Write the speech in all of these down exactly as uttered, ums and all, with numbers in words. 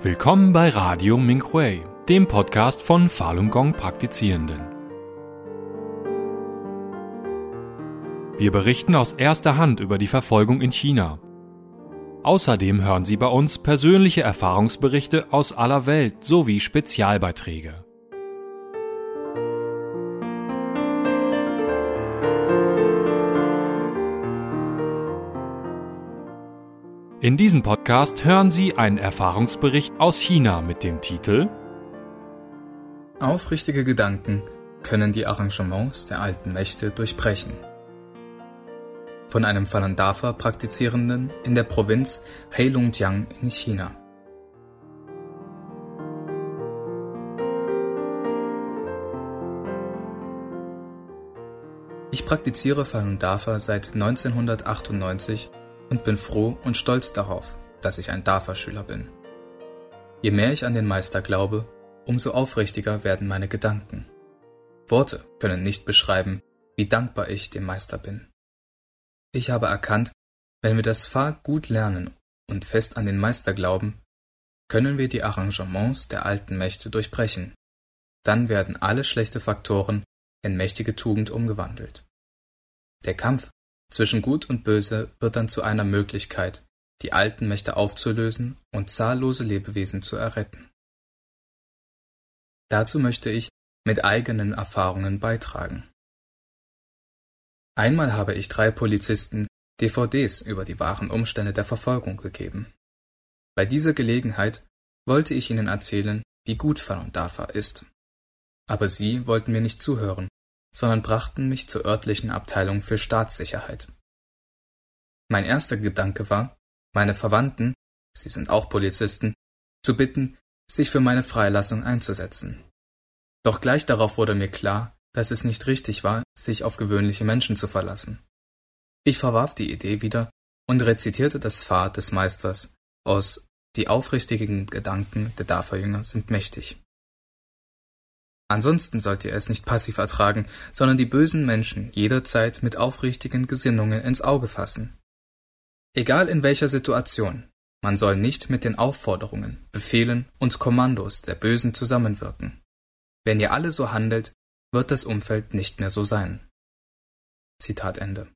Willkommen bei Radio Minhui, dem Podcast von Falun Gong Praktizierenden. Wir berichten aus erster Hand über die Verfolgung in China. Außerdem hören Sie bei uns persönliche Erfahrungsberichte aus aller Welt sowie Spezialbeiträge. In diesem Podcast hören Sie einen Erfahrungsbericht aus China mit dem Titel Aufrichtige Gedanken können die Arrangements der alten Mächte durchbrechen. Von einem Falun Dafa Praktizierenden in der Provinz Heilongjiang in China. Ich praktiziere Falun Dafa seit neunzehnhundertachtundneunzig und bin froh und stolz darauf, dass ich ein Dafa-Schüler bin. Je mehr ich an den Meister glaube, umso aufrichtiger werden meine Gedanken. Worte können nicht beschreiben, wie dankbar ich dem Meister bin. Ich habe erkannt, wenn wir das Fa gut lernen und fest an den Meister glauben, können wir die Arrangements der alten Mächte durchbrechen. Dann werden alle schlechte Faktoren in mächtige Tugend umgewandelt. Der Kampf zwischen Gut und Böse wird dann zu einer Möglichkeit, die alten Mächte aufzulösen und zahllose Lebewesen zu erretten. Dazu möchte ich mit eigenen Erfahrungen beitragen. Einmal habe ich drei Polizisten D V Ds über die wahren Umstände der Verfolgung gegeben. Bei dieser Gelegenheit wollte ich ihnen erzählen, wie gut Falun Dafa ist. Aber sie wollten mir nicht zuhören, sondern brachten mich zur örtlichen Abteilung für Staatssicherheit. Mein erster Gedanke war, meine Verwandten, sie sind auch Polizisten, zu bitten, sich für meine Freilassung einzusetzen. Doch gleich darauf wurde mir klar, dass es nicht richtig war, sich auf gewöhnliche Menschen zu verlassen. Ich verwarf die Idee wieder und rezitierte das Fa des Meisters aus Die aufrichtigen Gedanken der Dafa-Jünger sind mächtig. Ansonsten sollt ihr es nicht passiv ertragen, sondern die bösen Menschen jederzeit mit aufrichtigen Gesinnungen ins Auge fassen. Egal in welcher Situation, man soll nicht mit den Aufforderungen, Befehlen und Kommandos der Bösen zusammenwirken. Wenn ihr alle so handelt, wird das Umfeld nicht mehr so sein. Zitat Ende.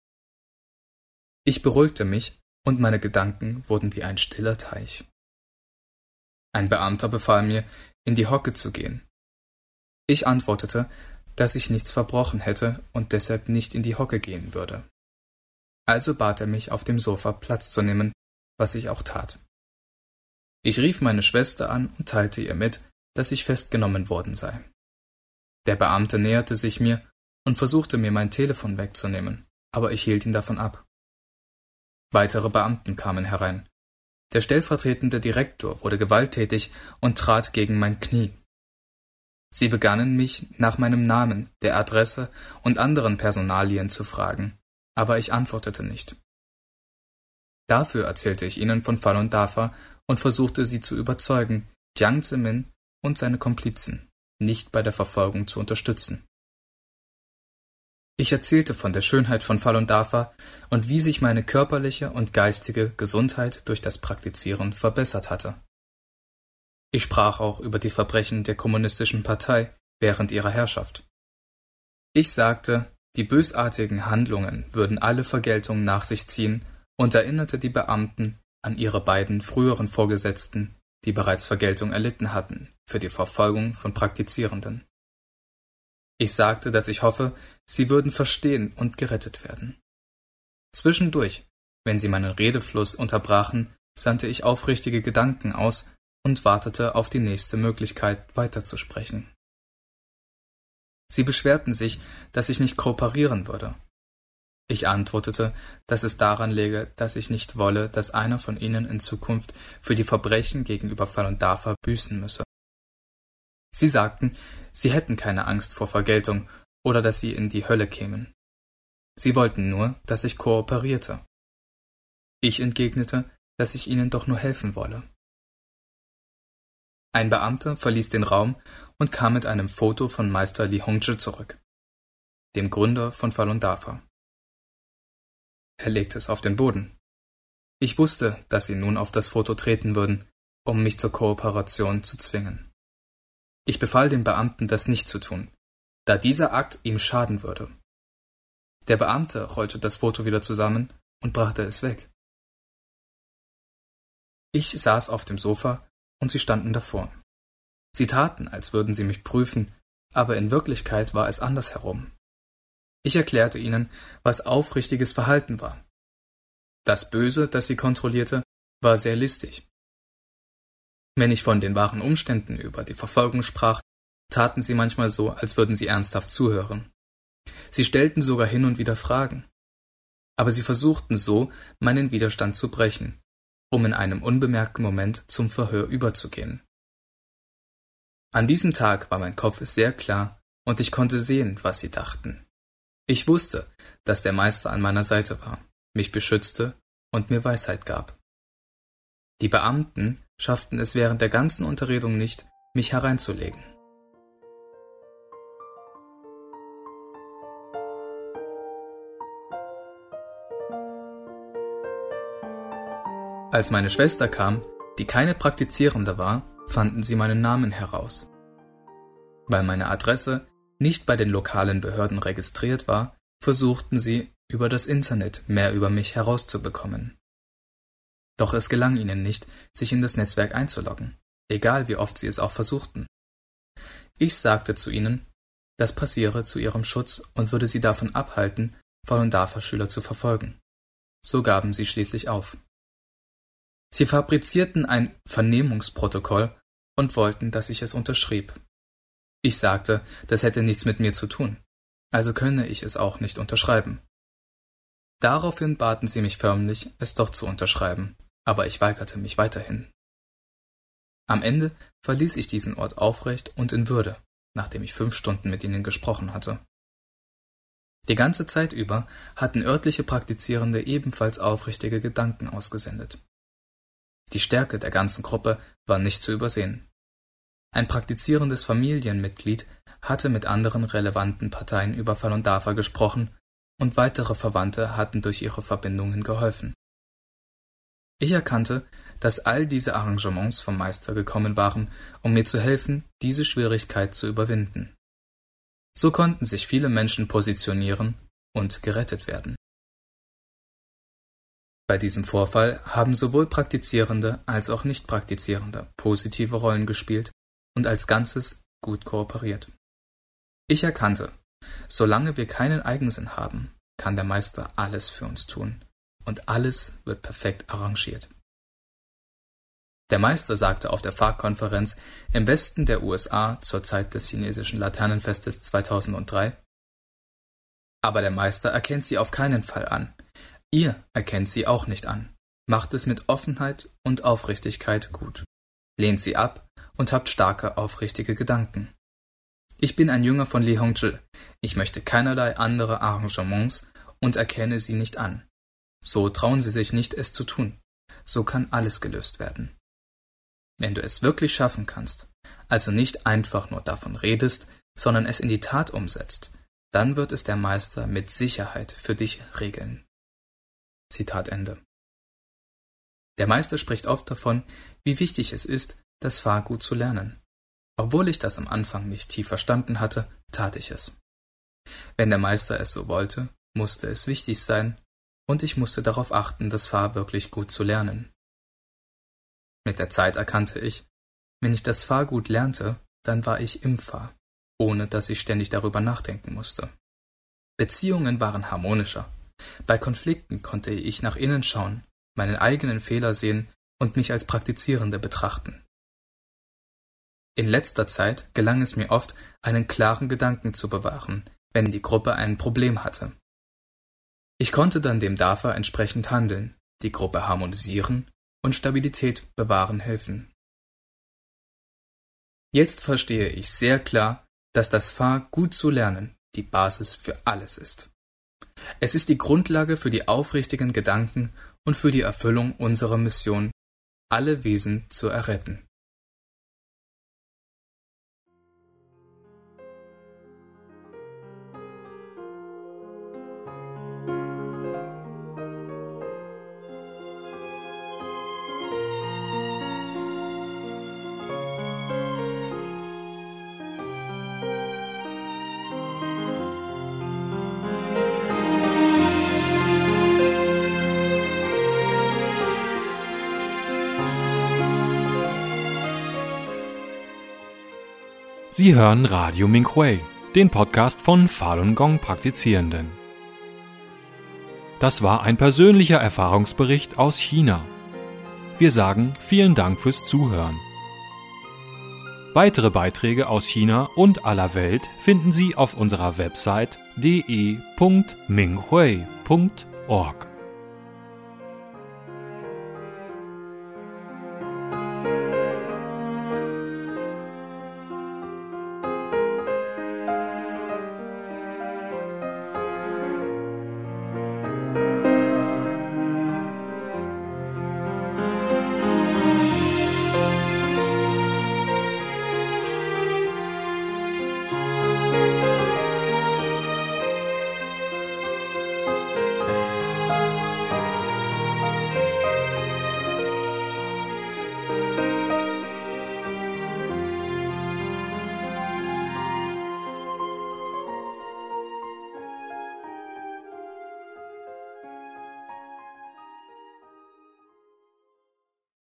Ich beruhigte mich und meine Gedanken wurden wie ein stiller Teich. Ein Beamter befahl mir, in die Hocke zu gehen. Ich antwortete, dass ich nichts verbrochen hätte und deshalb nicht in die Hocke gehen würde. Also bat er mich, auf dem Sofa Platz zu nehmen, was ich auch tat. Ich rief meine Schwester an und teilte ihr mit, dass ich festgenommen worden sei. Der Beamte näherte sich mir und versuchte mir mein Telefon wegzunehmen, aber ich hielt ihn davon ab. Weitere Beamten kamen herein. Der stellvertretende Direktor wurde gewalttätig und trat gegen mein Knie. Sie begannen mich nach meinem Namen, der Adresse und anderen Personalien zu fragen, aber ich antwortete nicht. Dafür erzählte ich ihnen von Falun Dafa und versuchte sie zu überzeugen, Jiang Zemin und seine Komplizen nicht bei der Verfolgung zu unterstützen. Ich erzählte von der Schönheit von Falun Dafa und wie sich meine körperliche und geistige Gesundheit durch das Praktizieren verbessert hatte. Ich sprach auch über die Verbrechen der kommunistischen Partei während ihrer Herrschaft. Ich sagte, die bösartigen Handlungen würden alle Vergeltung nach sich ziehen und erinnerte die Beamten an ihre beiden früheren Vorgesetzten, die bereits Vergeltung erlitten hatten für die Verfolgung von Praktizierenden. Ich sagte, dass ich hoffe, sie würden verstehen und gerettet werden. Zwischendurch, wenn sie meinen Redefluss unterbrachen, sandte ich aufrichtige Gedanken aus und wartete auf die nächste Möglichkeit, weiterzusprechen. Sie beschwerten sich, dass ich nicht kooperieren würde. Ich antwortete, dass es daran läge, dass ich nicht wolle, dass einer von ihnen in Zukunft für die Verbrechen gegenüber Falun Dafa büßen müsse. Sie sagten, sie hätten keine Angst vor Vergeltung oder dass sie in die Hölle kämen. Sie wollten nur, dass ich kooperierte. Ich entgegnete, dass ich ihnen doch nur helfen wolle. Ein Beamter verließ den Raum und kam mit einem Foto von Meister Li Hongzhi zurück, dem Gründer von Falun Dafa. Er legte es auf den Boden. Ich wusste, dass sie nun auf das Foto treten würden, um mich zur Kooperation zu zwingen. Ich befahl dem Beamten, das nicht zu tun, da dieser Akt ihm schaden würde. Der Beamte rollte das Foto wieder zusammen und brachte es weg. Ich saß auf dem Sofa und sie standen davor. Sie taten, als würden sie mich prüfen, aber in Wirklichkeit war es andersherum. Ich erklärte ihnen, was aufrichtiges Verhalten war. Das Böse, das sie kontrollierte, war sehr listig. Wenn ich von den wahren Umständen über die Verfolgung sprach, taten sie manchmal so, als würden sie ernsthaft zuhören. Sie stellten sogar hin und wieder Fragen. Aber sie versuchten so, meinen Widerstand zu brechen, um in einem unbemerkten Moment zum Verhör überzugehen. An diesem Tag war mein Kopf sehr klar und ich konnte sehen, was sie dachten. Ich wusste, dass der Meister an meiner Seite war, mich beschützte und mir Weisheit gab. Die Beamten schafften es während der ganzen Unterredung nicht, mich hereinzulegen. Als meine Schwester kam, die keine Praktizierende war, fanden sie meinen Namen heraus. Weil meine Adresse nicht bei den lokalen Behörden registriert war, versuchten sie, über das Internet mehr über mich herauszubekommen. Doch es gelang ihnen nicht, sich in das Netzwerk einzuloggen, egal wie oft sie es auch versuchten. Ich sagte zu ihnen, das passiere zu ihrem Schutz und würde sie davon abhalten, Falun Dafa-Schüler zu verfolgen. So gaben sie schließlich auf. Sie fabrizierten ein Vernehmungsprotokoll und wollten, dass ich es unterschrieb. Ich sagte, das hätte nichts mit mir zu tun, also könne ich es auch nicht unterschreiben. Daraufhin baten sie mich förmlich, es doch zu unterschreiben, aber ich weigerte mich weiterhin. Am Ende verließ ich diesen Ort aufrecht und in Würde, nachdem ich fünf Stunden mit ihnen gesprochen hatte. Die ganze Zeit über hatten örtliche Praktizierende ebenfalls aufrichtige Gedanken ausgesendet. Die Stärke der ganzen Gruppe war nicht zu übersehen. Ein praktizierendes Familienmitglied hatte mit anderen relevanten Parteien über Falun Dafa gesprochen und weitere Verwandte hatten durch ihre Verbindungen geholfen. Ich erkannte, dass all diese Arrangements vom Meister gekommen waren, um mir zu helfen, diese Schwierigkeit zu überwinden. So konnten sich viele Menschen positionieren und gerettet werden. Bei diesem Vorfall haben sowohl Praktizierende als auch Nicht-Praktizierende positive Rollen gespielt und als Ganzes gut kooperiert. Ich erkannte, solange wir keinen Eigensinn haben, kann der Meister alles für uns tun und alles wird perfekt arrangiert. Der Meister sagte auf der F A Q-Konferenz im Westen der U S A zur Zeit des chinesischen Laternenfestes zweitausenddrei: Aber der Meister erkennt sie auf keinen Fall an. Ihr erkennt sie auch nicht an. Macht es mit Offenheit und Aufrichtigkeit gut. Lehnt sie ab und habt starke, aufrichtige Gedanken. Ich bin ein Jünger von Li Hongzhi. Ich möchte keinerlei andere Arrangements und erkenne sie nicht an. So trauen sie sich nicht, es zu tun. So kann alles gelöst werden. Wenn du es wirklich schaffen kannst, also nicht einfach nur davon redest, sondern es in die Tat umsetzt, dann wird es der Meister mit Sicherheit für dich regeln. Zitat Ende. Der Meister spricht oft davon, wie wichtig es ist, das Fa gut zu lernen. Obwohl ich das am Anfang nicht tief verstanden hatte, tat ich es. Wenn der Meister es so wollte, musste es wichtig sein, und ich musste darauf achten, das Fa wirklich gut zu lernen. Mit der Zeit erkannte ich, wenn ich das Fa gut lernte, dann war ich im Fa, ohne dass ich ständig darüber nachdenken musste. Beziehungen waren harmonischer. Bei Konflikten konnte ich nach innen schauen, meinen eigenen Fehler sehen und mich als Praktizierende betrachten. In letzter Zeit gelang es mir oft, einen klaren Gedanken zu bewahren, wenn die Gruppe ein Problem hatte. Ich konnte dann dem Dafa entsprechend handeln, die Gruppe harmonisieren und Stabilität bewahren helfen. Jetzt verstehe ich sehr klar, dass das Fa gut zu lernen die Basis für alles ist. Es ist die Grundlage für die aufrichtigen Gedanken und für die Erfüllung unserer Mission, alle Wesen zu erretten. Sie hören Radio Minghui, den Podcast von Falun Gong Praktizierenden. Das war ein persönlicher Erfahrungsbericht aus China. Wir sagen vielen Dank fürs Zuhören. Weitere Beiträge aus China und aller Welt finden Sie auf unserer Website d e punkt minghui punkt org.